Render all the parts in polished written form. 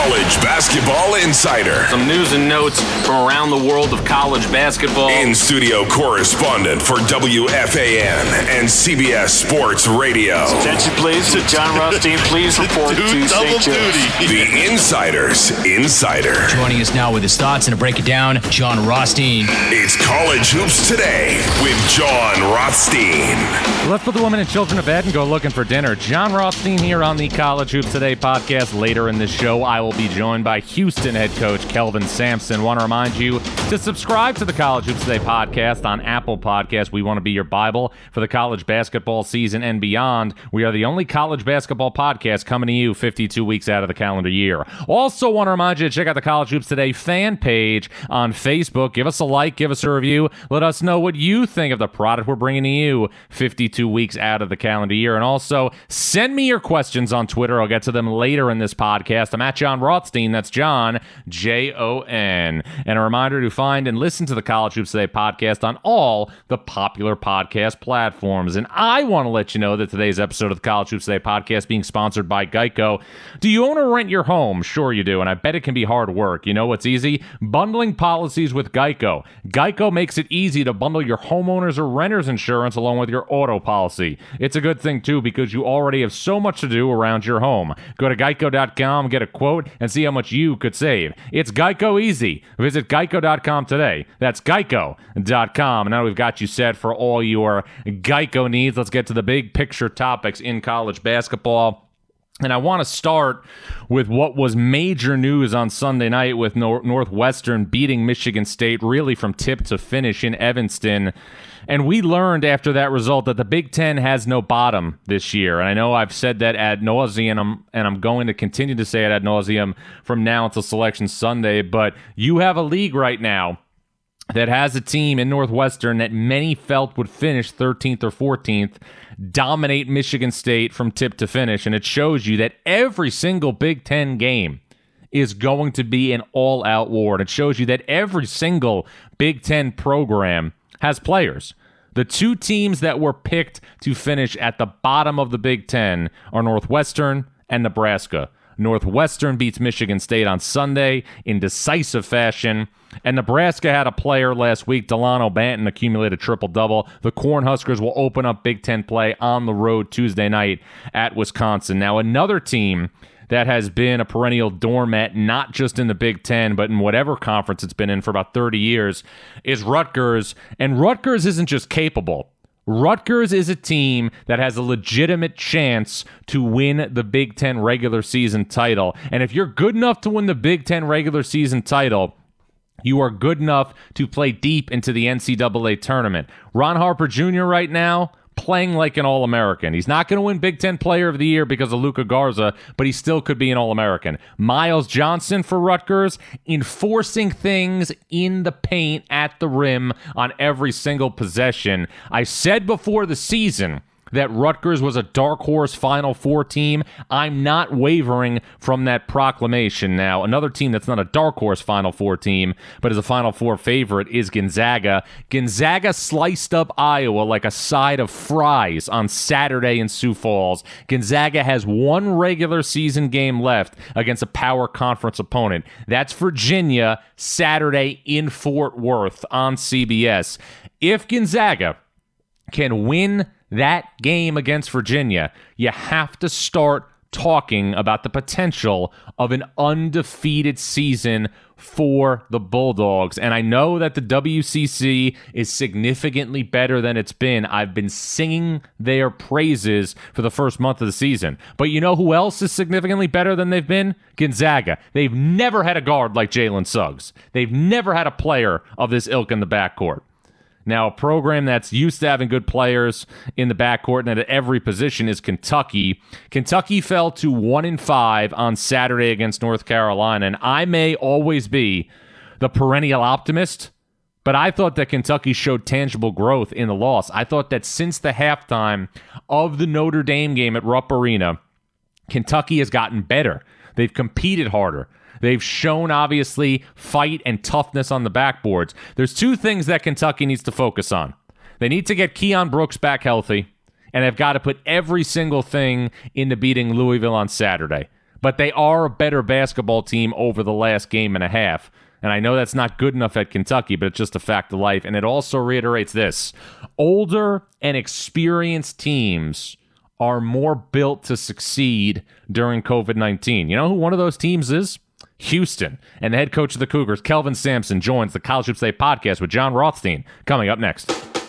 College Basketball Insider. Some news and notes from around the world of college basketball. In-studio correspondent for WFAN and CBS Sports Radio. Attention please to John Rothstein. Please report to St. Joe's. The Insider's Insider. Joining us now with his thoughts and to break it down, John Rothstein. It's College Hoops Today with John Rothstein. Let's put the women and children to bed and go looking for dinner. John Rothstein here on the College Hoops Today podcast. Later in the show, I will be joined by Houston head coach Kelvin Sampson. Want to remind you to subscribe to the College Hoops Today podcast on Apple Podcasts. We want to be your Bible for the college basketball season and beyond. We are the only college basketball podcast coming to you 52 weeks out of the calendar year. Also want to remind you to check out the College Hoops Today fan page on Facebook. Give us a like, give us a review. Let us know what you think of the product we're bringing to you 52 weeks out of the calendar year. And also, send me your questions on Twitter. I'll get to them later in this podcast. I'm at John Rothstein. That's John, Jon. And a reminder to find and listen to the College Hoops Today podcast on all the popular podcast platforms. And I want to let you know that today's episode of the College Hoops Today podcast being sponsored by Geico. Do you own or rent your home? Sure you do, and I bet it can be hard work. You know what's easy? Bundling policies with Geico. Geico makes it easy to bundle your homeowners or renters insurance along with your auto policy. It's a good thing, too, because you already have so much to do around your home. Go to geico.com, get a quote, and see how much you could save. It's Geico easy. Visit geico.com today. That's geico.com. And now we've got you set for all your Geico needs. Let's get to the big picture topics in college basketball. And I want to start with what was major news on Sunday night with Northwestern beating Michigan State really from tip to finish in Evanston. And we learned after that result that the Big Ten has no bottom this year. And I know I've said that ad nauseum, and I'm going to continue to say it ad nauseum from now until Selection Sunday. But you have a league right now that has a team in Northwestern that many felt would finish 13th or 14th, dominate Michigan State from tip to finish. And it shows you that every single Big Ten game is going to be an all-out war. And it shows you that every single Big Ten program has players. The two teams that were picked to finish at the bottom of the Big Ten are Northwestern and Nebraska. Northwestern beats Michigan State on Sunday in decisive fashion, and Nebraska had a player last week, Delano Banton, accumulated triple-double. The Cornhuskers will open up Big Ten play on the road Tuesday night at Wisconsin. Now, another team that has been a perennial doormat, not just in the Big Ten, but in whatever conference it's been in for about 30 years, is Rutgers. And Rutgers isn't just capable. Rutgers is a team that has a legitimate chance to win the Big Ten regular season title. And if you're good enough to win the Big Ten regular season title, you are good enough to play deep into the NCAA tournament. Ron Harper Jr. right now, playing like an All-American. He's not going to win Big Ten Player of the Year because of Luka Garza, but he still could be an All-American. Miles Johnson for Rutgers, enforcing things in the paint at the rim on every single possession. I said before the season that Rutgers was a dark horse Final Four team. I'm not wavering from that proclamation. Now, another team that's not a dark horse Final Four team, but is a Final Four favorite, is Gonzaga. Gonzaga sliced up Iowa like a side of fries on Saturday in Sioux Falls. Gonzaga has one regular season game left against a power conference opponent. That's Virginia, Saturday in Fort Worth on CBS. If Gonzaga can win that game against Virginia, you have to start talking about the potential of an undefeated season for the Bulldogs. And I know that the WCC is significantly better than it's been. I've been singing their praises for the first month of the season. But you know who else is significantly better than they've been? Gonzaga. They've never had a guard like Jalen Suggs. They've never had a player of this ilk in the backcourt. Now, a program that's used to having good players in the backcourt and at every position is Kentucky. Kentucky fell to 1-5 on Saturday against North Carolina, and I may always be the perennial optimist, but I thought that Kentucky showed tangible growth in the loss. I thought that since the halftime of the Notre Dame game at Rupp Arena, Kentucky has gotten better. They've competed harder. They've shown, obviously, fight and toughness on the backboards. There's two things that Kentucky needs to focus on. They need to get Keon Brooks back healthy, and they've got to put every single thing into beating Louisville on Saturday. but they are a better basketball team over the last game and a half. And I know that's not good enough at Kentucky, but it's just a fact of life. And it also reiterates this. Older and experienced teams are more built to succeed during COVID-19. You know who one of those teams is? Houston. And the head coach of the Cougars, Kelvin Sampson, joins the College Hoops Today podcast with Jon Rothstein coming up next.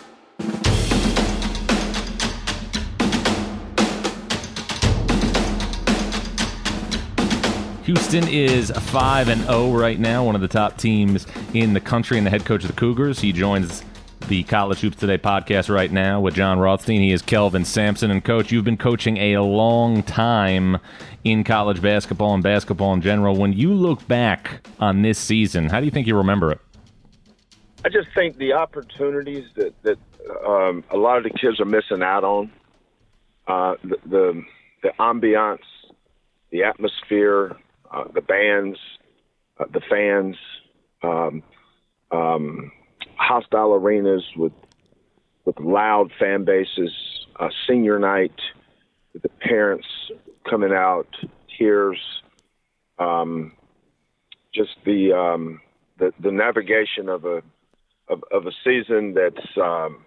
Houston is 5-0 right now, one of the top teams in the country, and the head coach of the Cougars. He joins the College Hoops Today podcast right now with Jon Rothstein. He is Kelvin Sampson. And, Coach, you've been coaching a long time in college basketball and basketball in general. When you look back on this season, how do you think you remember it? I just think the opportunities that a lot of the kids are missing out on, the ambiance, the atmosphere, the bands, the fans, hostile arenas with loud fan bases, senior night with the parents coming out, tears, just the navigation of a season that's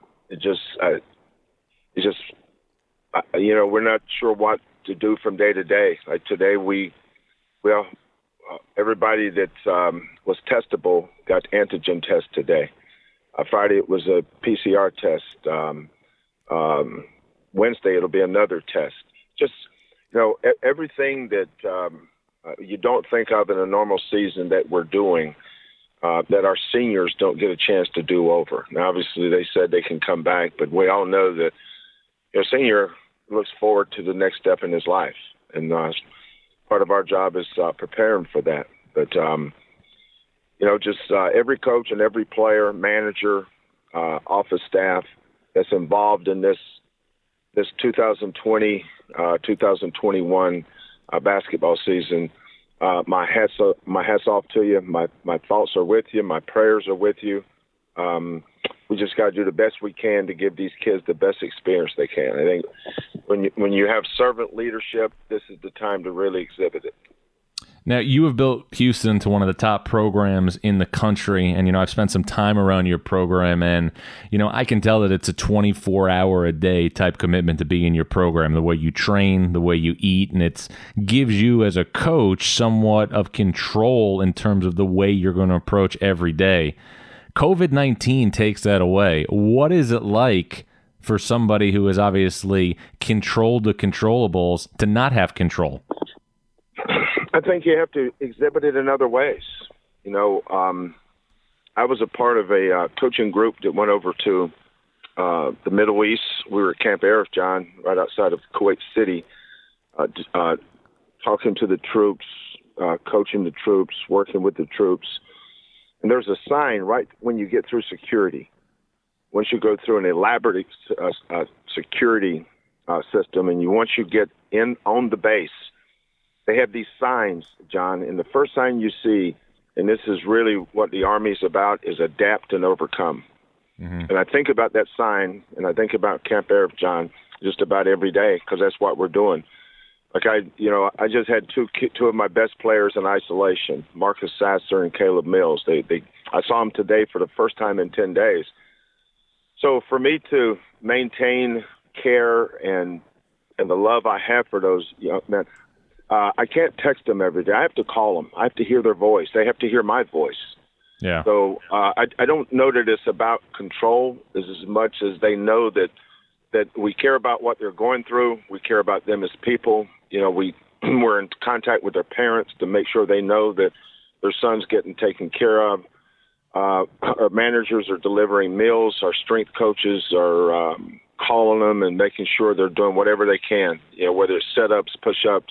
we're not sure what to do from day to day. Like today, everybody that was testable got antigen test today. Friday it was a PCR test. Wednesday it'll be another test. Just everything that you don't think of in a normal season that we're doing, that our seniors don't get a chance to do over. Now, obviously, they said they can come back, but we all know that your senior looks forward to the next step in his life, and part of our job is preparing for that. But every coach and every player, manager, office staff that's involved in this 2020, 2021 basketball season. My hats off to you. My thoughts are with you. My prayers are with you. We just got to do the best we can to give these kids the best experience they can. I think when you have servant leadership, this is the time to really exhibit it. Now, you have built Houston to one of the top programs in the country, and, I've spent some time around your program, and, I can tell that it's a 24-hour-a-day type commitment to be in your program, the way you train, the way you eat, and it gives you, as a coach, somewhat of control in terms of the way you're going to approach every day. COVID-19 takes that away. What is it like for somebody who has obviously controlled the controllables to not have control? I think you have to exhibit it in other ways. I was a part of a coaching group that went over to the Middle East. We were at Camp Arif, John, right outside of Kuwait City, talking to the troops, coaching the troops, working with the troops. And there's a sign right when you get through security. Once you go through an elaborate security system, and once you get in on the base, they have these signs, John, and the first sign you see, and this is really what the Army's about, is adapt and overcome. Mm-hmm. And I think about that sign, and I think about Camp Arif, John, just about every day, because that's what we're doing. Like I just had two of my best players in isolation, Marcus Sasser and Caleb Mills. I saw them today for the first time in 10 days. So for me to maintain care and the love I have for those young men, I can't text them every day. I have to call them. I have to hear their voice. They have to hear my voice. Yeah. So I don't know that it's about control as much as they know that we care about what they're going through. We care about them as people. We're in contact with their parents to make sure they know that their son's getting taken care of. Our managers are delivering meals. Our strength coaches are calling them and making sure they're doing whatever they can, whether it's set-ups, push-ups,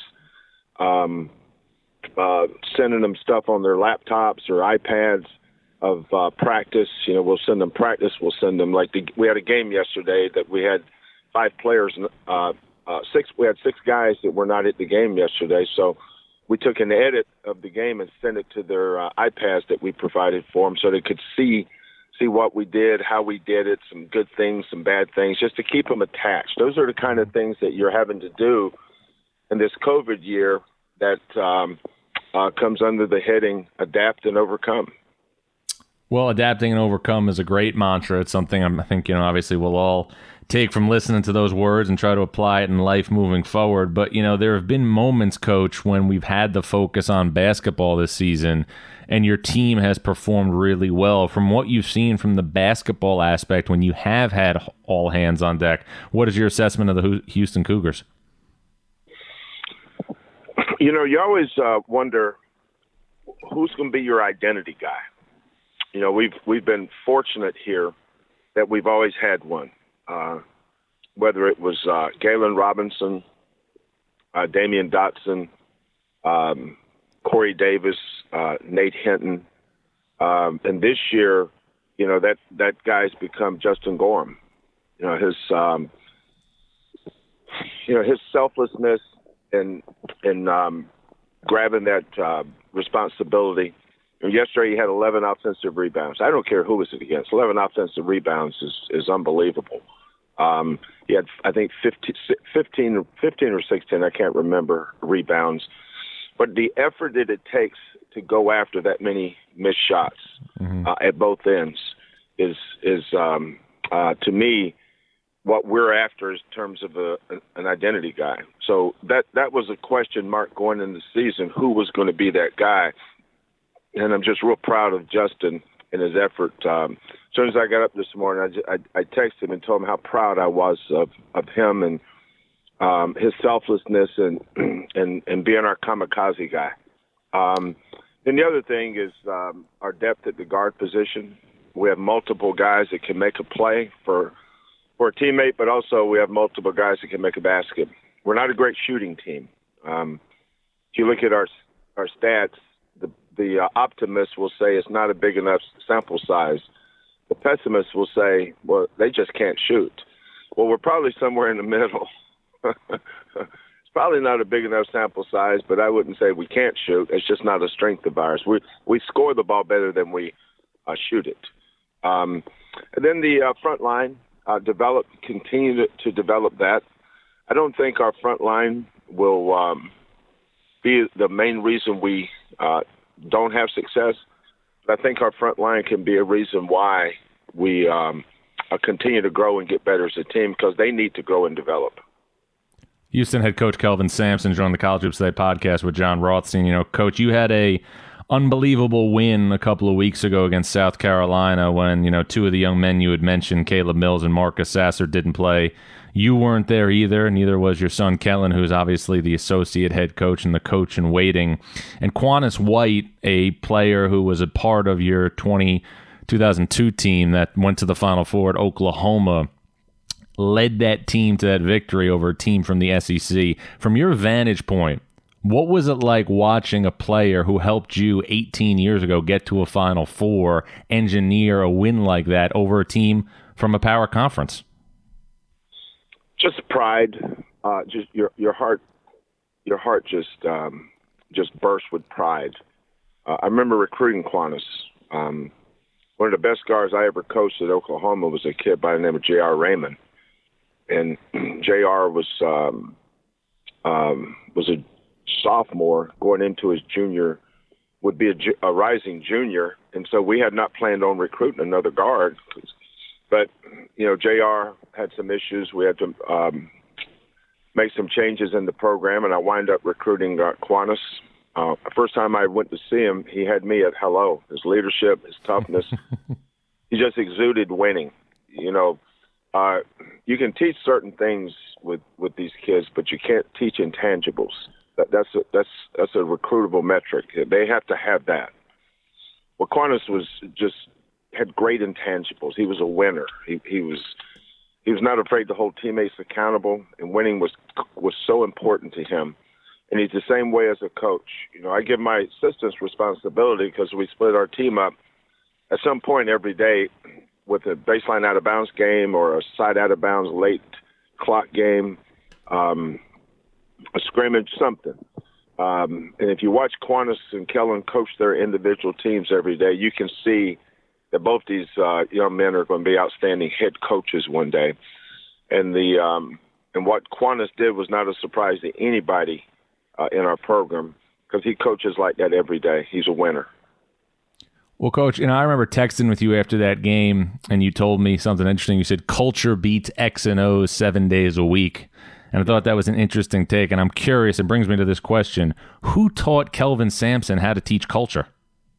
sending them stuff on their laptops or iPads of practice. We'll send them practice. We'll send them we had a game yesterday that we had 5 players, we had 6 guys that were not at the game yesterday. So we took an edit of the game and sent it to their iPads that we provided for them so they could see what we did, how we did it, some good things, some bad things, just to keep them attached. Those are the kind of things that you're having to do in this COVID year that comes under the heading adapt and overcome. Well, adapting and overcome is a great mantra. It's something I think, obviously we'll all take from listening to those words and try to apply it in life moving forward. But, there have been moments, Coach, when we've had the focus on basketball this season and your team has performed really well. From what you've seen from the basketball aspect, when you have had all hands on deck, what is your assessment of the Houston Cougars? You always wonder who's going to be your identity guy. We've been fortunate here that we've always had one. Whether it was Galen Robinson, Damian Dotson, Corey Davis, Nate Hinton, and this year, that guy's become Justin Gorham. His selflessness and grabbing that responsibility. Yesterday he had 11 offensive rebounds. I don't care who was it against. 11 offensive rebounds is unbelievable. He had, I think, 15 or 16, I can't remember, rebounds. But the effort that it takes to go after that many missed shots at both ends is to me, what we're after in terms of an identity guy. So that was a question mark going into the season, who was going to be that guy. And I'm just real proud of Justin and his effort. As soon as I got up this morning, I texted him and told him how proud I was of him and his selflessness and being our kamikaze guy. And the other thing is our depth at the guard position. We have multiple guys that can make a play for a teammate, but also we have multiple guys that can make a basket. We're not a great shooting team. If you look at our stats, the optimist will say it's not a big enough sample size. The pessimist will say, well, they just can't shoot. Well, we're probably somewhere in the middle. It's probably not a big enough sample size, but I wouldn't say we can't shoot. It's just not a strength of ours. We score the ball better than we shoot it. And then the front line, continue to develop that. I don't think our front line will be the main reason we don't have success. But I think our front line can be a reason why we continue to grow and get better as a team, because they need to grow and develop. Houston head coach Kelvin Sampson joined the College Hoops Today podcast with Jon Rothstein. Coach, you had a unbelievable win a couple of weeks ago against South Carolina when, two of the young men you had mentioned, Caleb Mills and Marcus Sasser, didn't play. You weren't there either. Neither was your son, Kellen, who's obviously the associate head coach and the coach in waiting. And Quannas White, a player who was a part of your 2002 team that went to the Final Four at Oklahoma, led that team to that victory over a team from the SEC. From your vantage point, what was it like watching a player who helped you 18 years ago get to a Final Four engineer a win like that over a team from a power conference? Just pride, just your heart just burst with pride. I remember recruiting Quannas. One of the best guards I ever coached at Oklahoma was a kid by the name of J.R. Raymond, and J.R. was a sophomore going into his junior, would be a rising junior, and so we had not planned on recruiting another guard. But, JR had some issues. We had to make some changes in the program, and I wind up recruiting Quannas. First time I went to see him, he had me at hello. His leadership, his toughness, he just exuded winning. You can teach certain things with these kids, but you can't teach intangibles. That's a recruitable metric. They have to have that. Well, Quannas had great intangibles. He was a winner. He was not afraid to hold teammates accountable, and winning was so important to him. And he's the same way as a coach. I give my assistants responsibility because we split our team up at some point every day with a baseline out of bounds game or a side out of bounds late clock game, a scrimmage, something. And if you watch Quannas and Kellen coach their individual teams every day, you can see that both these young men are going to be outstanding head coaches one day. And what Quannas did was not a surprise to anybody in our program because he coaches like that every day. He's a winner. Well, Coach, I remember texting with you after that game, and you told me something interesting. You said culture beats X and O's 7 days a week. And I thought that was an interesting take, and I'm curious. It brings me to this question. Who taught Kelvin Sampson how to teach culture?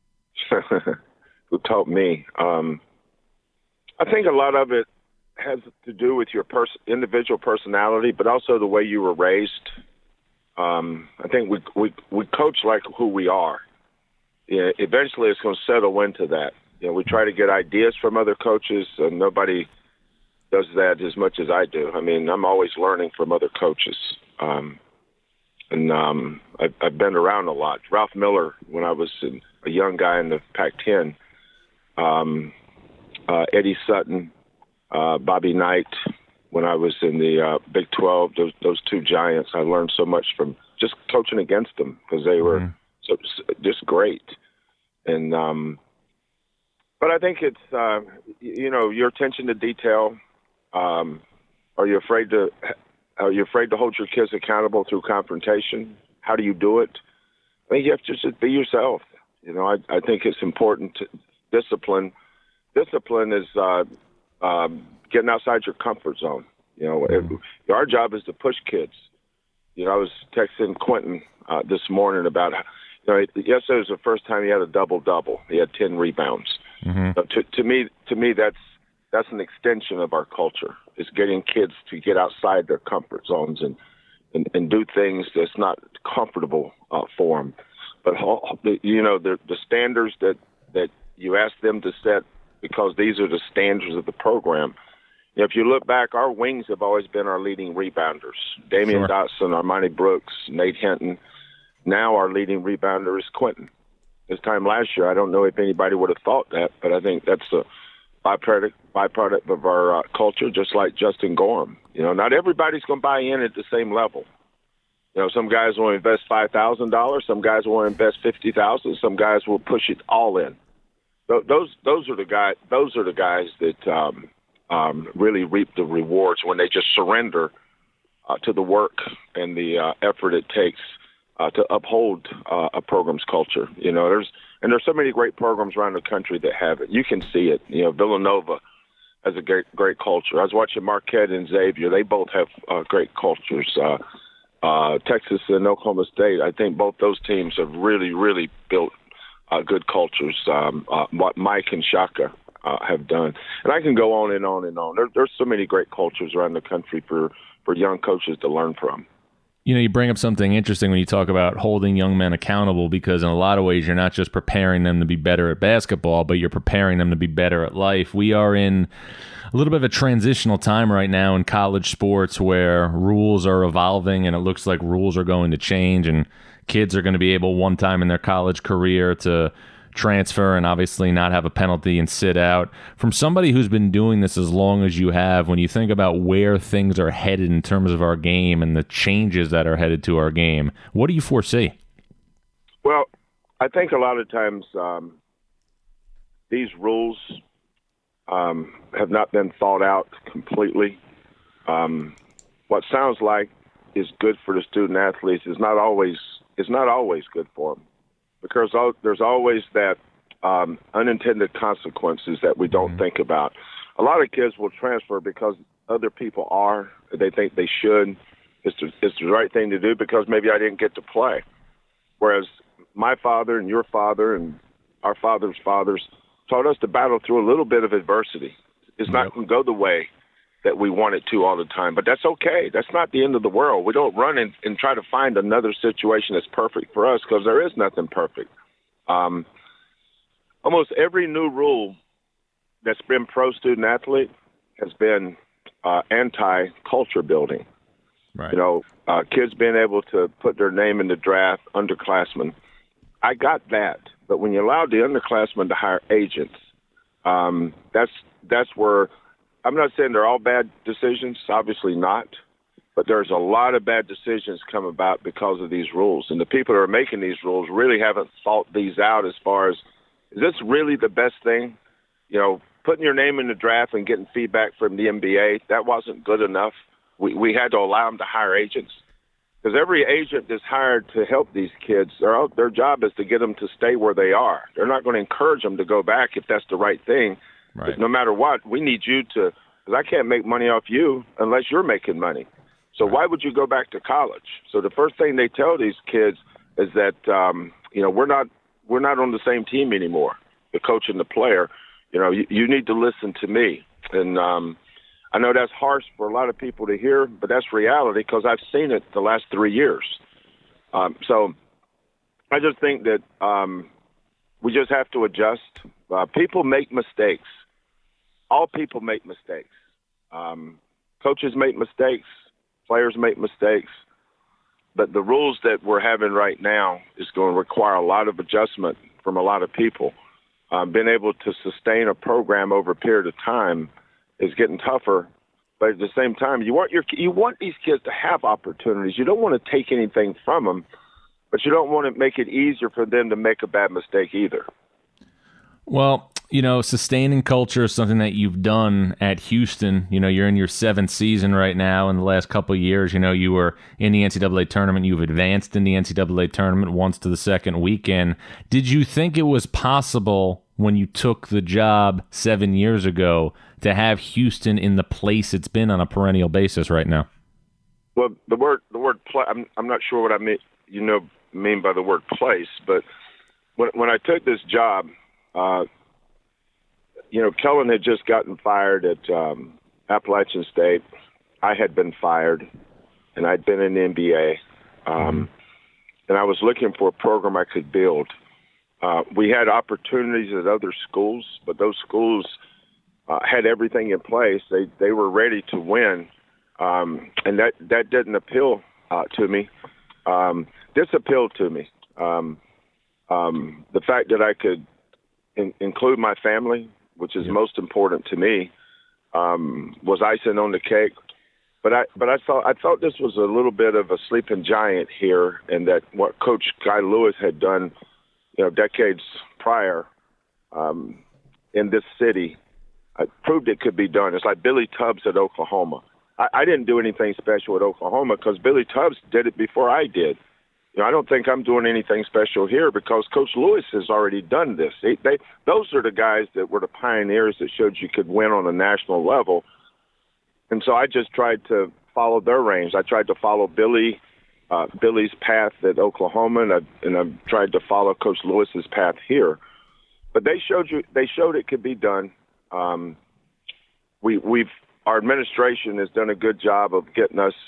Who taught me? I think a lot of it has to do with your individual personality, but also the way you were raised. I think we coach like who we are. Yeah, eventually it's going to settle into that. We try to get ideas from other coaches, and nobody does that as much as I do. I mean, I'm always learning from other coaches. I've been around a lot. Ralph Miller, when I was a young guy in the Pac-10, Eddie Sutton, Bobby Knight, when I was in the Big 12, those two giants, I learned so much from just coaching against them because they were just great. And but I think it's your attention to detail. Are you afraid to hold your kids accountable through confrontation? How do you do it? I think you have to just be yourself. I think it's important to discipline. Discipline is getting outside your comfort zone. Our job is to push kids. I was texting Quentin this morning about, yesterday was the first time he had a double-double. He had 10 rebounds. Mm-hmm. So to me, that's an extension of our culture. It's getting kids to get outside their comfort zones and do things that's not comfortable for them. But the standards that you ask them to set, because these are the standards of the program. If you look back, our wings have always been our leading rebounders. Damian Dotson, Armani Brooks, Nate Hinton. Now our leading rebounder is Quentin. This time last year, I don't know if anybody would have thought that, but I think that's a byproduct of our culture, just like Justin Gorham. Not everybody's going to buy in at the same level. Some guys will invest $5,000. Some guys will invest $50,000. Some guys will push it all in. Those are the guys. Those are the guys that really reap the rewards when they just surrender to the work and the effort it takes to uphold a program's culture. There's so many great programs around the country that have it. You can see it. Villanova has a great culture. I was watching Marquette and Xavier. They both have great cultures. Texas and Oklahoma State, I think both those teams have really, really built good cultures. What Mike and Shaka have done. And I can go on and on and on. There's so many great cultures around the country for young coaches to learn from. You bring up something interesting when you talk about holding young men accountable, because in a lot of ways you're not just preparing them to be better at basketball, but you're preparing them to be better at life. We are in a little bit of a transitional time right now in college sports where rules are evolving and it looks like rules are going to change, and kids are going to be able one time in their college career to transfer and obviously not have a penalty and sit out. From somebody who's been doing this as long as you have, when you think about where things are headed in terms of our game and the changes that are headed to our game, what do you foresee? Well, I think a lot of times these rules have not been thought out completely. What sounds like is good for the student athletes is not always good for them. Because there's always that unintended consequences that we don't think about. A lot of kids will transfer because other people are. They think they should. It's the right thing to do because maybe I didn't get to play. Whereas my father and your father and our father's fathers taught us to battle through a little bit of adversity. It's not going to go the way that we want it to all the time, but that's okay. That's not the end of the world. We don't run and try to find another situation that's perfect for us because there is nothing perfect. Almost every new rule that's been pro-student athlete has been anti-culture building. Right. Kids being able to put their name in the draft, underclassmen. I got that, but when you allow the underclassmen to hire agents, that's where – I'm not saying they're all bad decisions, obviously not, but there's a lot of bad decisions come about because of these rules. And the people that are making these rules really haven't thought these out as far as, is this really the best thing? Putting your name in the draft and getting feedback from the NBA, that wasn't good enough. We had to allow them to hire agents. Because every agent is hired to help these kids. Their job is to get them to stay where they are. They're not going to encourage them to go back if that's the right thing. Right. But no matter what, we need you to, because I can't make money off you unless you're making money. So why would you go back to college? So the first thing they tell these kids is that, we're not on the same team anymore, the coach and the player. You need to listen to me. And I know that's harsh for a lot of people to hear, but that's reality because I've seen it the last 3 years. So I just think that we just have to adjust. People make mistakes. All people make mistakes. Coaches make mistakes. Players make mistakes. But the rules that we're having right now is going to require a lot of adjustment from a lot of people. Being able to sustain a program over a period of time is getting tougher. But at the same time, you want these kids to have opportunities. You don't want to take anything from them, but you don't want to make it easier for them to make a bad mistake either. Well, sustaining culture is something that you've done at Houston. You're in your 7th season right now. In the last couple of years, you were in the NCAA tournament. You've advanced in the NCAA tournament once to the second weekend. Did you think it was possible when you took the job 7 years ago to have Houston in the place it's been on a perennial basis right now? Well, the word play, I'm not sure what I mean by the word place, but when I took this job, Kellen had just gotten fired at Appalachian State. I had been fired, and I'd been in the NBA. And I was looking for a program I could build. We had opportunities at other schools, but those schools had everything in place. They were ready to win, and that didn't appeal to me. This appealed to me. The fact that I could include my family, which is most important to me, was icing on the cake. But I thought this was a little bit of a sleeping giant here, and that what Coach Guy Lewis had done, decades prior in this city, proved it could be done. It's like Billy Tubbs at Oklahoma. I didn't do anything special at Oklahoma because Billy Tubbs did it before I did. I don't think I'm doing anything special here because Coach Lewis has already done this. Those are the guys that were the pioneers that showed you could win on a national level. And so I just tried to follow their reins. I tried to follow Billy's path at Oklahoma, and I tried to follow Coach Lewis's path here. But they showed it could be done. Our administration has done a good job of getting us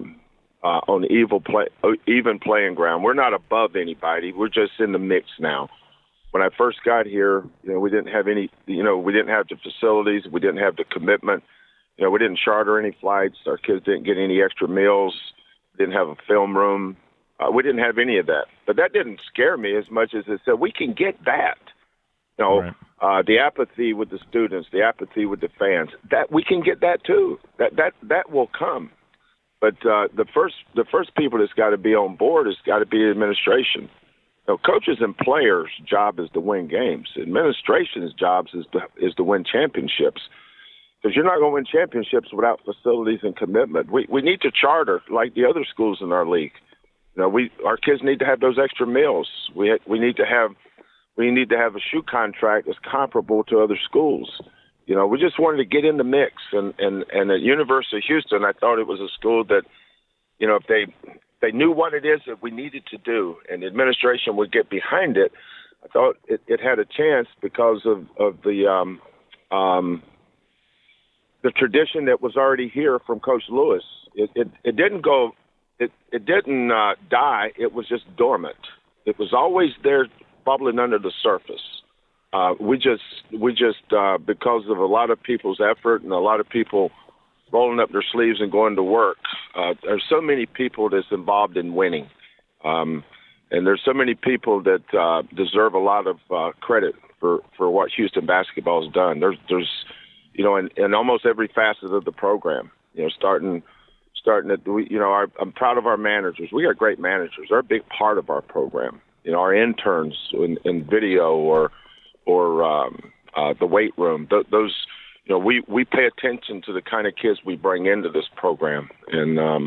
on the even playing ground. We're not above anybody. We're just in the mix now. When I first got here, we didn't have we didn't have the facilities. We didn't have the commitment. We didn't charter any flights. Our kids didn't get any extra meals. We didn't have a film room. We didn't have any of that. But that didn't scare me as much as it said we can get that. Right. The apathy with the students, the apathy with the fans, that we can get that too. That will come. But the first people that's got to be on board has got to be the administration. Coaches and players' job is to win games. Administration's job is to win championships. Because you're not going to win championships without facilities and commitment. We need to charter like the other schools in our league. Our kids need to have those extra meals. We need to have a shoe contract that's comparable to other schools. We just wanted to get in the mix. And at University of Houston, I thought it was a school that, if they knew what it is that we needed to do and the administration would get behind it, I thought it had a chance because of the tradition that was already here from Coach Lewis. It didn't go, it didn't die. It was just dormant. It was always there bubbling under the surface. We just because of a lot of people's effort and a lot of people rolling up their sleeves and going to work, there's so many people that's involved in winning. And there's so many people that deserve a lot of credit for what Houston basketball has done. There's in almost every facet of the program, starting at, I'm proud of our managers. We got great managers. They're a big part of our program. Our interns in video or the weight room, those, we pay attention to the kind of kids we bring into this program. And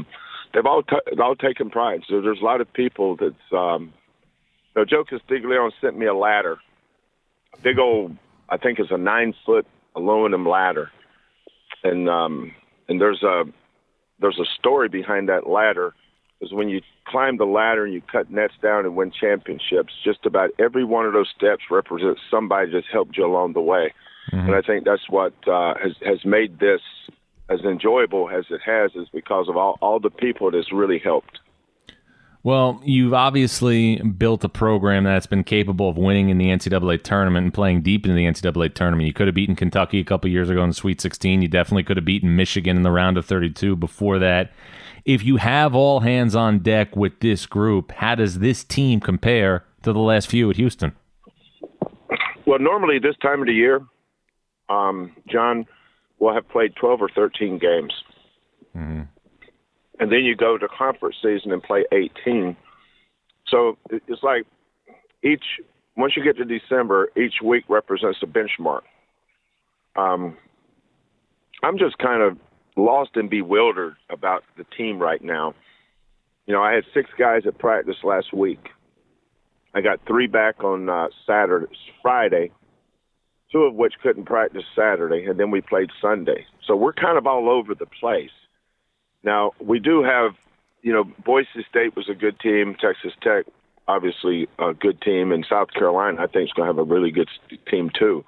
they've all taken pride. So there's a lot of people that's Joe Castiglione sent me a ladder, a big old, I think it's a 9-foot aluminum ladder, and there's a story behind that ladder. Is when you climb the ladder and you cut nets down and win championships, just about every one of those steps represents somebody that's helped you along the way. Mm-hmm. And I think that's what has made this as enjoyable as it has, is because of all the people that's really helped. Well, you've obviously built a program that's been capable of winning in the NCAA tournament and playing deep into the NCAA tournament. You could have beaten Kentucky a couple years ago in the Sweet 16. You definitely could have beaten Michigan in the round of 32 before that. If you have all hands on deck with this group, how does this team compare to the last few at Houston? Well, normally this time of the year, John, will have played 12 or 13 games. Mm-hmm. And then you go to conference season and play 18. So it's like once you get to December, each week represents a benchmark. I'm just kind of lost and bewildered about the team right now. I had 6 guys at practice last week. I got 3 back on Friday, 2 of which couldn't practice Saturday, and then we played Sunday. So we're kind of all over the place. Now, we do have, Boise State was a good team. Texas Tech, obviously, a good team. And South Carolina, I think, is going to have a really good team, too.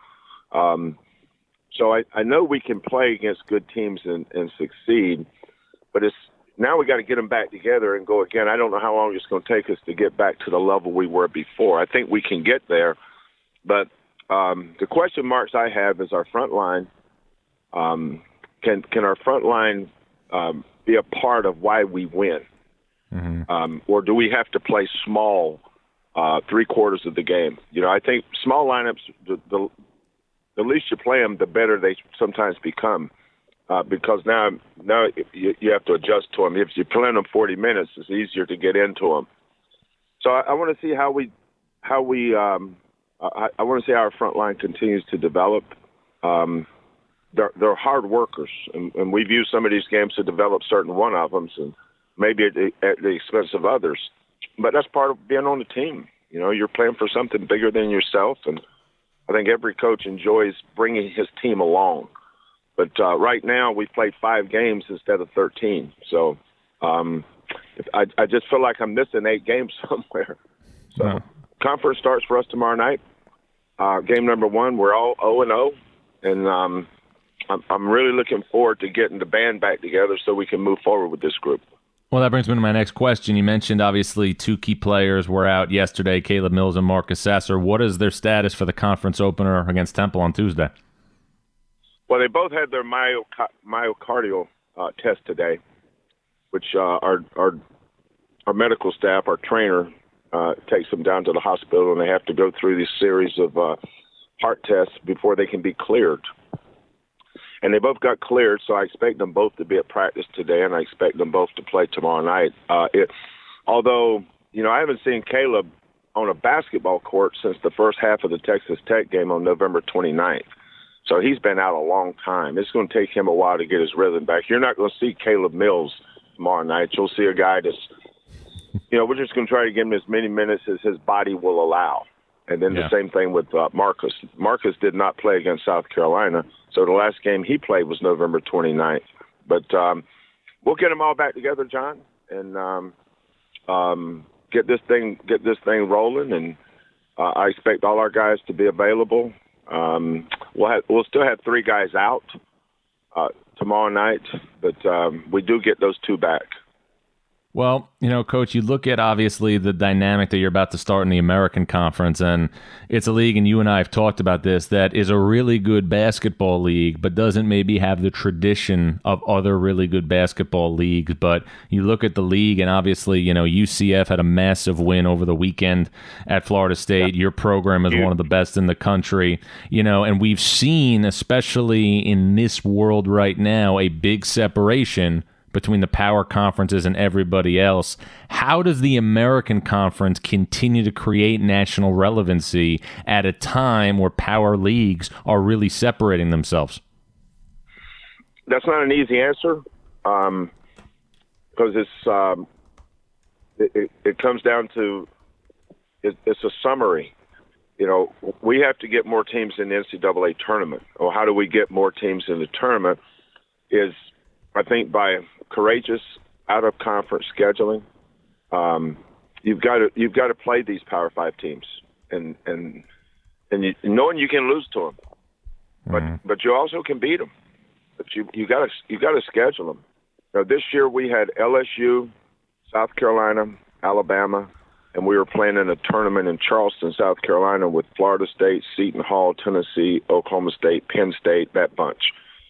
So I know we can play against good teams and succeed, but now we got to get them back together and go again. I don't know how long it's going to take us to get back to the level we were before. I think we can get there, but the question marks I have is our front line. Can our front line be a part of why we win? Mm-hmm. Or do we have to play small 3/4 of the game? I think small lineups, the least you play them, the better they sometimes become, because now you have to adjust to them. If you play them 40 minutes, it's easier to get into them. So I want to see how I want to see how our front line continues to develop. They're hard workers, and we've used some of these games to develop certain one of them, and maybe at the expense of others. But that's part of being on the team. You're playing for something bigger than yourself, and I think every coach enjoys bringing his team along. But right now, we played 5 games instead of 13. So I just feel like I'm missing 8 games somewhere. So conference starts for us tomorrow night. Game number 1, we're all 0-0. And I'm really looking forward to getting the band back together so we can move forward with this group. Well, that brings me to my next question. You mentioned, obviously, 2 key players were out yesterday, Caleb Mills and Marcus Sasser. What is their status for the conference opener against Temple on Tuesday? Well, they both had their myocardial test today, which our medical staff, our trainer, takes them down to the hospital, and they have to go through this series of heart tests before they can be cleared. And they both got cleared, so I expect them both to be at practice today, and I expect them both to play tomorrow night. Although, I haven't seen Caleb on a basketball court since the first half of the Texas Tech game on November 29th. So he's been out a long time. It's going to take him a while to get his rhythm back. You're not going to see Caleb Mills tomorrow night. You'll see a guy that's, we're just going to try to give him as many minutes as his body will allow. And then the same thing with Marcus. Marcus did not play against South Carolina, so the last game he played was November 29th. But we'll get them all back together, John, and get this thing rolling. And I expect all our guys to be available. We'll still have 3 guys out tomorrow night, but we do get those 2 back. Well, Coach, you look at, obviously, the dynamic that you're about to start in the American Conference, and it's a league, and you and I have talked about this, that is a really good basketball league, but doesn't maybe have the tradition of other really good basketball leagues. But you look at the league, and obviously, UCF had a massive win over the weekend at Florida State. Your program is one of the best in the country, and we've seen, especially in this world right now, a big separation between the power conferences and everybody else. How does the American Conference continue to create national relevancy at a time where power leagues are really separating themselves? That's not an easy answer. because it comes down to it's a summary. You know, we have to get more teams in the NCAA tournament. Or how do we get more teams in the tournament? Is I think by courageous out of conference scheduling. You've got to play these Power 5 teams, and knowing you can lose to them, but you also can beat them. But you got to schedule them. Now, this year we had LSU, South Carolina, Alabama, and we were playing in a tournament in Charleston, South Carolina, with Florida State, Seton Hall, Tennessee, Oklahoma State, Penn State, that bunch.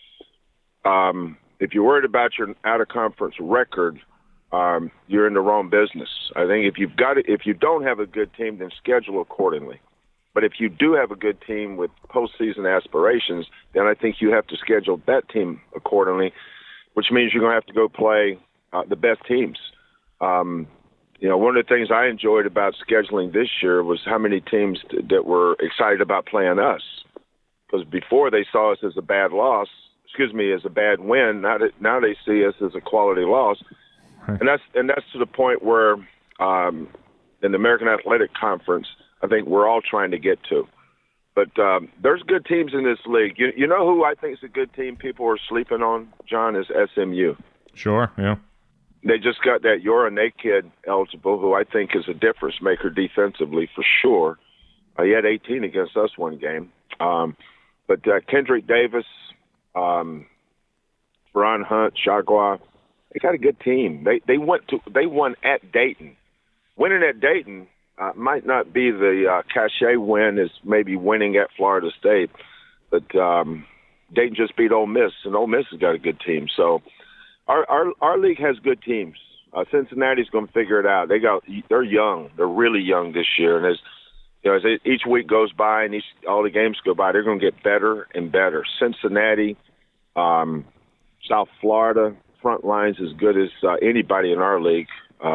If you're worried about your out-of-conference record, you're in the wrong business. I think if you don't have a good team, then schedule accordingly. But if you do have a good team with postseason aspirations, then I think you have to schedule that team accordingly, which means you're going to have to go play the best teams. You know, one of the things I enjoyed about scheduling this year was how many teams that were excited about playing us. Because before they saw us as a bad loss, as a bad win. Now they see us as a quality loss. And that's to the point where in the American Athletic Conference, I think we're all trying to get to. But there's good teams in this league. You know who I think is a good team people are sleeping on, John, is SMU. Sure, yeah. They just got that Yorane kid eligible, who I think is a difference maker defensively for sure. He had 18 against us one game. But Kendrick Davis, Ron Hunt, Chagua, they got a good team. They won at Dayton. Winning at Dayton might not be the cachet win as maybe winning at Florida State, but Dayton just beat Ole Miss, and Ole Miss has got a good team. So our league has good teams. Cincinnati's going to figure it out. They're young. They're really young this year, and as each week goes by and all the games go by, they're going to get better and better. Cincinnati, South Florida, front line's as good as anybody in our league.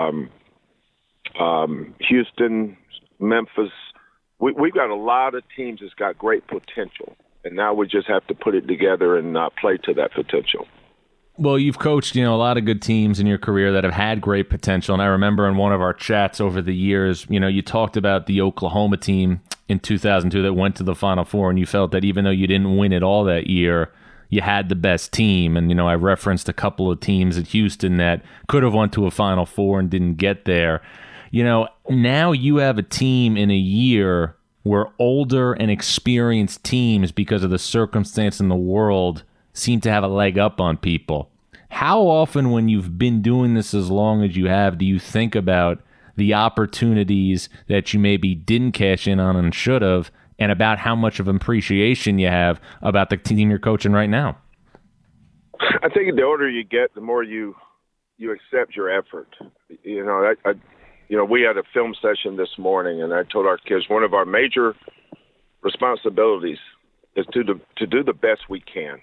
Houston, Memphis, we've got a lot of teams that's got great potential, and now we just have to put it together and play to that potential. Well, you've coached, a lot of good teams in your career that have had great potential. And I remember in one of our chats over the years, you talked about the Oklahoma team in 2002 that went to the Final Four, and you felt that even though you didn't win it all that year, you had the best team. And, I referenced a couple of teams at Houston that could have went to a Final Four and didn't get there. Now you have a team in a year where older and experienced teams, because of the circumstance in the world, seem to have a leg up on people. How often, when you've been doing this as long as you have, do you think about the opportunities that you maybe didn't cash in on and should have, and about how much of appreciation you have about the team you're coaching right now? I think the older you get, the more you accept your effort. We had a film session this morning, and I told our kids one of our major responsibilities is to do the best we can.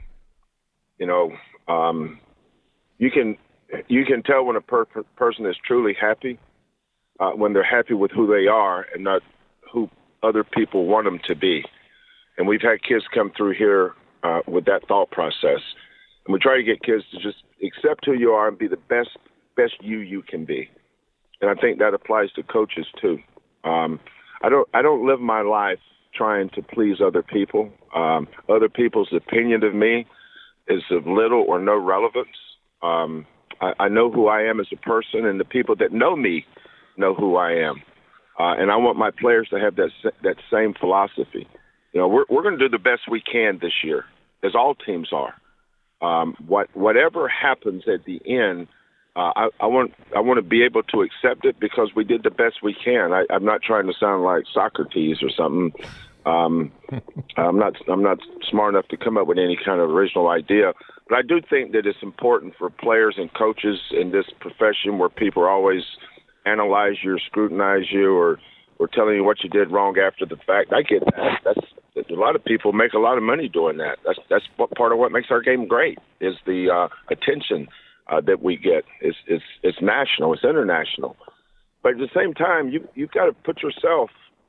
You can tell when a person is truly happy when they're happy with who they are and not who other people want them to be. And we've had kids come through here with that thought process. And we try to get kids to just accept who you are and be the best you can be. And I think that applies to coaches too. I don't live my life trying to please other people. Other people's opinion of me is of little or no relevance. I know who I am as a person, and the people that know me know who I am. And I want my players to have that same philosophy. We're going to do the best we can this year, as all teams are. Whatever happens at the end, I want to be able to accept it because we did the best we can. I'm not trying to sound like Socrates or something. I'm not smart enough to come up with any kind of original idea, but I do think that it's important for players and coaches in this profession where people always analyze you or scrutinize you or telling you what you did wrong after the fact. I get that. That's a lot of people make a lot of money doing that. That's part of what makes our game great is the attention that we get. It's national. It's international. But at the same time, you've got to put yourself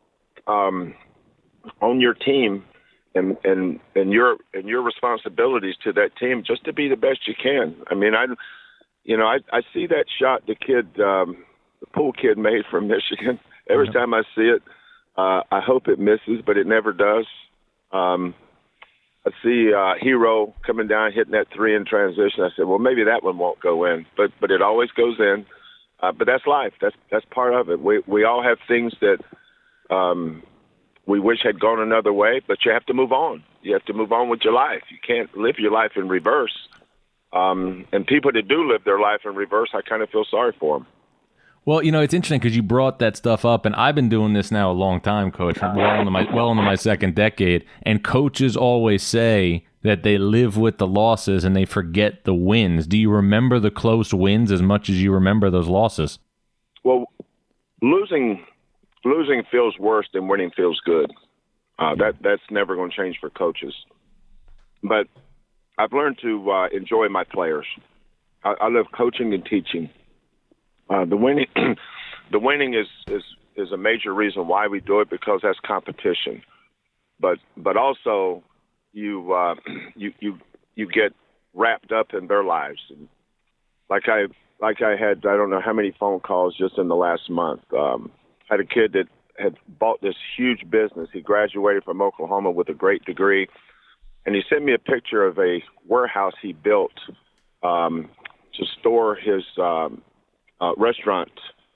on your team and your responsibilities to that team just to be the best you can. I mean, I see that shot the pool kid made from Michigan. Every time I see it, I hope it misses, but it never does. I see Hero coming down, hitting that three in transition. I said, well, maybe that one won't go in, but it always goes in. But that's life. That's part of it. We all have things that we wish had gone another way, but you have to move on. You have to move on with your life. You can't live your life in reverse. And people that do live their life in reverse, I kind of feel sorry for them. Well, it's interesting because you brought that stuff up, and I've been doing this now a long time, Coach, well into my second decade, and coaches always say that they live with the losses and they forget the wins. Do you remember the close wins as much as you remember those losses? Well, losing feels worse than winning feels good. That's never going to change for coaches. But I've learned to enjoy my players. I love coaching and teaching. The winning is a major reason why we do it, because that's competition. But also you get wrapped up in their lives. And like I had, I don't know how many phone calls just in the last month. Had a kid that had bought this huge business. He graduated from Oklahoma with a great degree, and he sent me a picture of a warehouse he built to store his restaurant,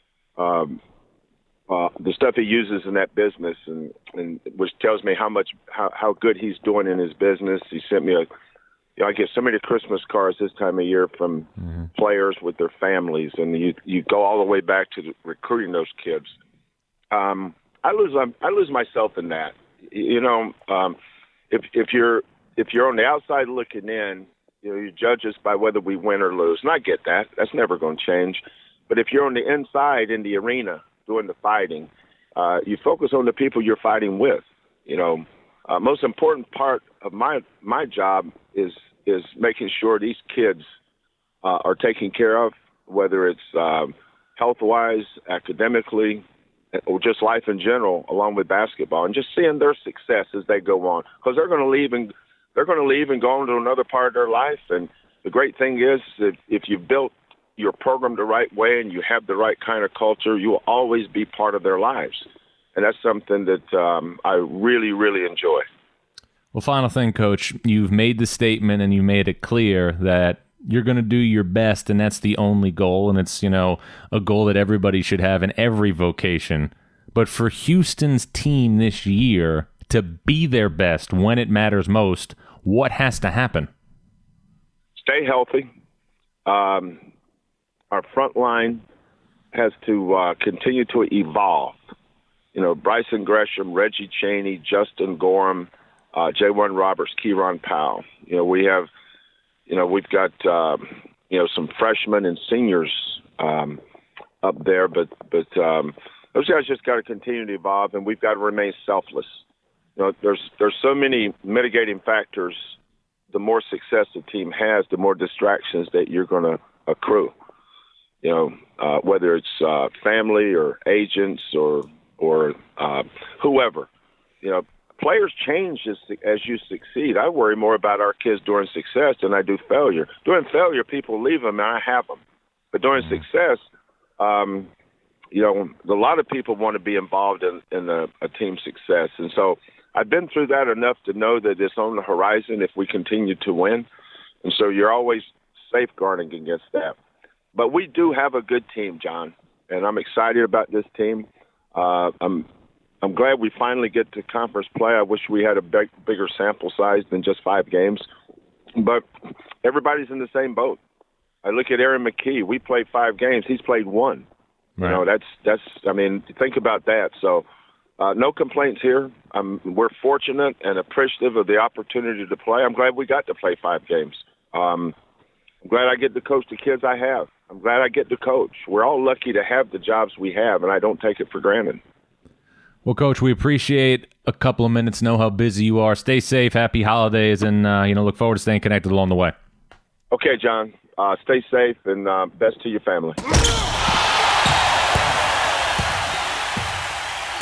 the stuff he uses in that business, and which tells me how good he's doing in his business. He sent me I get so many Christmas cards this time of year from players with their families, and you go all the way back to recruiting those kids. I lose myself in that. If you're on the outside looking in, you judge us by whether we win or lose, and I get that. That's never going to change. But if you're on the inside in the arena doing the fighting, you focus on the people you're fighting with. Most important part of my job is making sure these kids are taken care of, whether it's health-wise, academically, or just life in general, along with basketball, and just seeing their success as they go on, because they're going to leave and go on to another part of their life. And the great thing is that if you've built your program the right way and you have the right kind of culture, you will always be part of their lives. And that's something that I really, really enjoy. Well, final thing, Coach, you've made the statement and you made it clear that you're going to do your best, and that's the only goal. And it's, a goal that everybody should have in every vocation. But for Houston's team this year to be their best when it matters most, what has to happen? Stay healthy. Our front line has to continue to evolve. Bryson Gresham, Reggie Chaney, Justin Gorham, J1 Roberts, Kieron Powell. We've got some freshmen and seniors up there, but those guys just got to continue to evolve, and we've got to remain selfless. There's so many mitigating factors. The more success the team has, the more distractions that you're going to accrue. Whether it's family or agents or whoever. Players change as you succeed. I worry more about our kids during success than I do failure. During failure, people leave them, and I have them. But during success, a lot of people want to be involved in a team's success. And so I've been through that enough to know that it's on the horizon if we continue to win. And so you're always safeguarding against that. But we do have a good team, John, and I'm excited about this team. I'm glad we finally get to conference play. I wish we had a bigger sample size than just 5 games. But everybody's in the same boat. I look at Aaron McKee. We played 5 games. He's played 1. Right. Think about that. So no complaints here. We're fortunate and appreciative of the opportunity to play. I'm glad we got to play 5 games. I'm glad I get to coach the kids I have. I'm glad I get to coach. We're all lucky to have the jobs we have, and I don't take it for granted. Well, Coach, we appreciate a couple of minutes, know how busy you are. Stay safe, happy holidays, and look forward to staying connected along the way. Okay, John. Stay safe, and best to your family.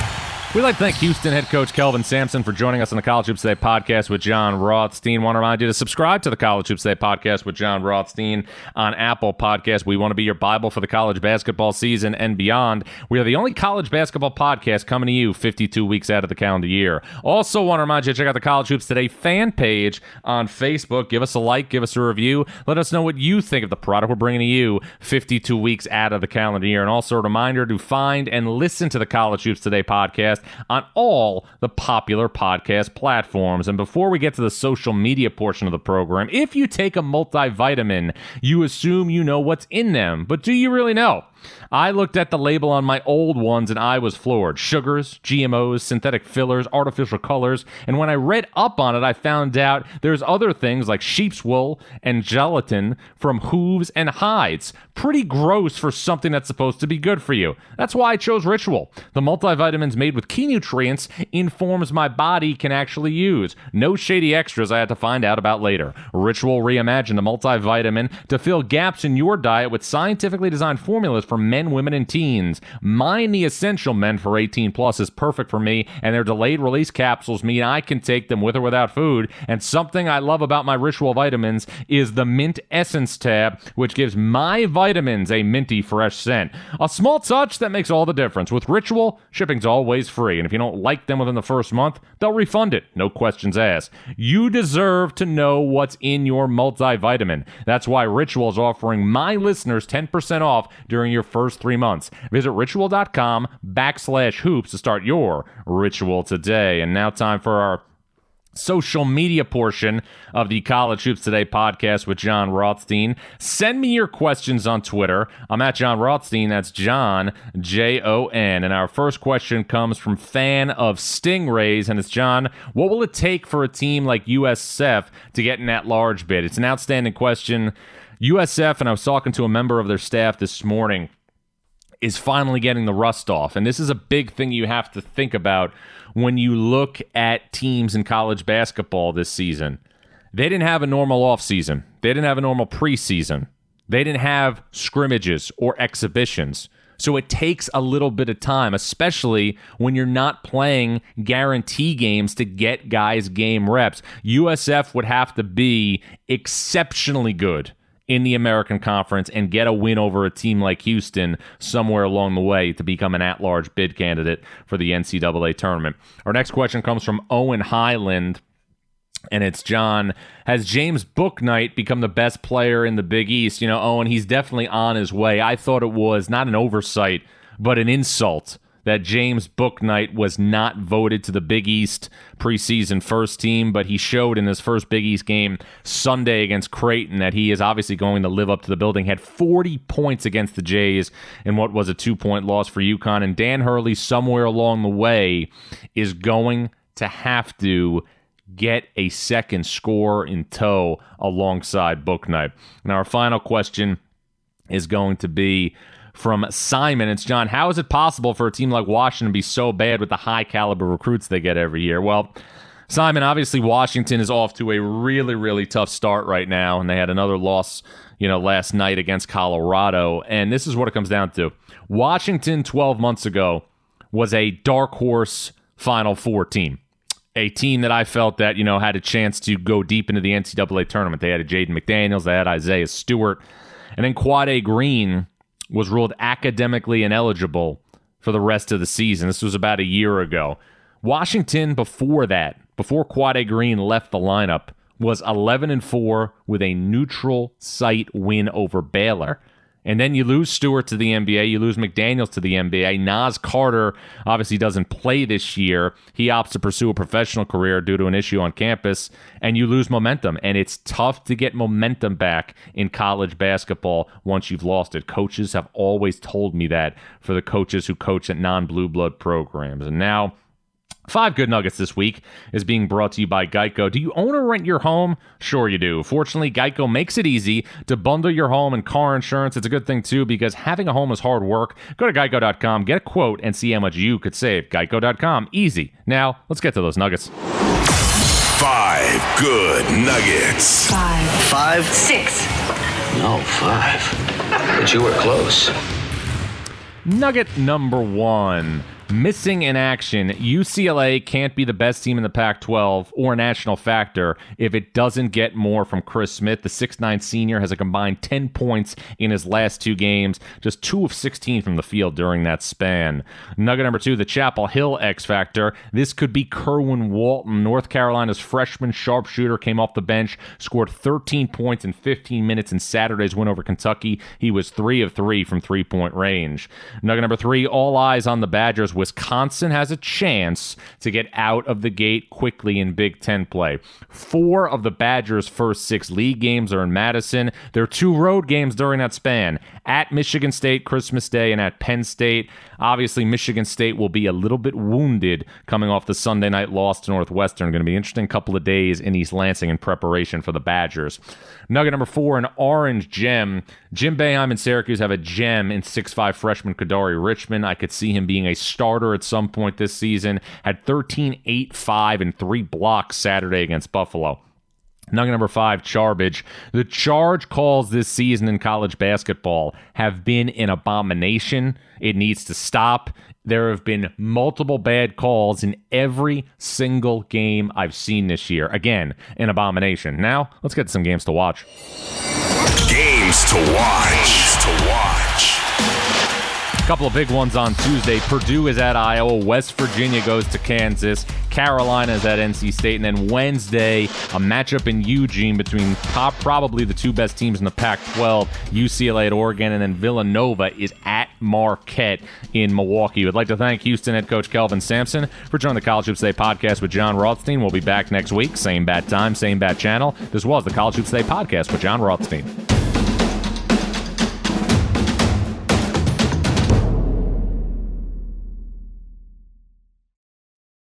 We'd like to thank Houston head coach Kelvin Sampson for joining us on the College Hoops Today podcast with John Rothstein. Want to remind you to subscribe to the College Hoops Today podcast with John Rothstein on Apple Podcasts. We want to be your Bible for the college basketball season and beyond. We are the only college basketball podcast coming to you 52 weeks out of the calendar year. Also want to remind you to check out the College Hoops Today fan page on Facebook. Give us a like, give us a review. Let us know what you think of the product we're bringing to you 52 weeks out of the calendar year. And also a reminder to find and listen to the College Hoops Today podcast on all the popular podcast platforms. And before we get to the social media portion of the program, if you take a multivitamin, you assume you know what's in them. But do you really know? I looked at the label on my old ones and I was floored. Sugars, GMOs, synthetic fillers, artificial colors. And when I read up on it, I found out there's other things like sheep's wool and gelatin from hooves and hides. Pretty gross for something that's supposed to be good for you. That's why I chose Ritual. The multivitamins made with key nutrients in forms my body can actually use. No shady extras I had to find out about later. Ritual reimagined a multivitamin to fill gaps in your diet with scientifically designed formulas for men, women, and teens. Mine, the Essential Men for 18 plus, is perfect for me, and their delayed release capsules mean I can take them with or without food. And something I love about my Ritual vitamins is the Mint Essence tab, which gives my vitamins a minty fresh scent. A small touch that makes all the difference. With Ritual, shipping's always free, and if you don't like them within the first month, they'll refund it. No questions asked. You deserve to know what's in your multivitamin. That's why Ritual is offering my listeners 10% off during your first 3 months. Visit ritual.com/hoops to start your ritual today. And now time for our social media portion of the College Hoops Today podcast with John Rothstein. Send me your questions on Twitter. I'm at John Rothstein. That's John, Jon. And our first question comes from fan of Stingrays, and it's, John, what will it take for a team like USF to get an at-large bid? It's an outstanding question. USF, and I was talking to a member of their staff this morning, is finally getting the rust off. And this is a big thing you have to think about when you look at teams in college basketball this season. They didn't have a normal offseason. They didn't have a normal preseason. They didn't have scrimmages or exhibitions. So it takes a little bit of time, especially when you're not playing guarantee games to get guys game reps. USF would have to be exceptionally good in the American Conference and get a win over a team like Houston somewhere along the way to become an at-large bid candidate for the NCAA tournament. Our next question comes from Owen Highland, and it's, John, has James Bouknight become the best player in the Big East? You know, Owen, he's definitely on his way. I thought it was not an oversight, but an insult that James Bouknight was not voted to the Big East preseason first team, but he showed in his first Big East game Sunday against Creighton that he is obviously going to live up to the building. Had 40 points against the Jays in what was a 2-point loss for UConn, and Dan Hurley somewhere along the way is going to have to get a second scorer in tow alongside Bouknight. And our final question is going to be from Simon. It's, John, how is it possible for a team like Washington to be so bad with the high caliber recruits they get every year? Well, Simon, obviously Washington is off to a really, really tough start right now, and they had another loss, last night against Colorado. And this is what it comes down to. Washington 12 months ago was a dark horse Final Four team. A team that I felt that, had a chance to go deep into the NCAA tournament. They had a Jaden McDaniels, they had Isaiah Stewart, and then Quade Green was ruled academically ineligible for the rest of the season. This was about a year ago. Washington, before Quade Green left the lineup, was 11-4 with a neutral site win over Baylor. And then you lose Stewart to the NBA, you lose McDaniels to the NBA. Nas Carter obviously doesn't play this year. He opts to pursue a professional career due to an issue on campus, and you lose momentum. And it's tough to get momentum back in college basketball once you've lost it. Coaches have always told me that for the coaches who coach at non-blue blood programs. And now 5 Good Nuggets this week is being brought to you by Geico. Do you own or rent your home? Sure you do. Fortunately, Geico makes it easy to bundle your home and car insurance. It's a good thing, too, because having a home is hard work. Go to geico.com, get a quote, and see how much you could save. Geico.com. Easy. Now, let's get to those Nuggets. 5 Good Nuggets. 5. 6. No, 5. But you were close. Nugget number 1. Missing in action, UCLA can't be the best team in the Pac-12 or a national factor if it doesn't get more from Chris Smith. The 6'9 senior has a combined 10 points in his last 2 games, just 2 of 16 from the field during that span. Nugget number 2, the Chapel Hill X factor. This could be Kerwin Walton. North Carolina's freshman sharpshooter came off the bench, scored 13 points in 15 minutes in Saturday's win over Kentucky. He was 3 of 3 from three-point range. Nugget number 3, all eyes on the Badgers. Wisconsin has a chance to get out of the gate quickly in Big Ten play. 4 of the Badgers' first 6 league games are in Madison. There are 2 road games during that span, at Michigan State Christmas Day and at Penn State. Obviously, Michigan State will be a little bit wounded coming off the Sunday night loss to Northwestern. Going to be an interesting couple of days in East Lansing in preparation for the Badgers. Nugget number 4, an orange gem. Jim Boeheim and Syracuse have a gem in 6'5 freshman Kadari Richmond. I could see him being a starter at some point this season. Had 13, 8, 5, and 3 blocks Saturday against Buffalo. Nugget number 5, Charbage. The charge calls this season in college basketball have been an abomination. It needs to stop. There have been multiple bad calls in every single game I've seen this year. Again, an abomination. Now, let's get to some games to watch. Games to watch. A couple of big ones on Tuesday. Purdue is at Iowa. West Virginia goes to Kansas. Carolina is at NC State. And then Wednesday, a matchup in Eugene between probably the 2 best teams in the Pac-12, UCLA at Oregon, and then Villanova is at Marquette in Milwaukee. We'd like to thank Houston head coach Kelvin Sampson for joining the College Hoops Today podcast with John Rothstein. We'll be back next week. Same bat time, same bat channel. This was the College Hoops Today podcast with John Rothstein.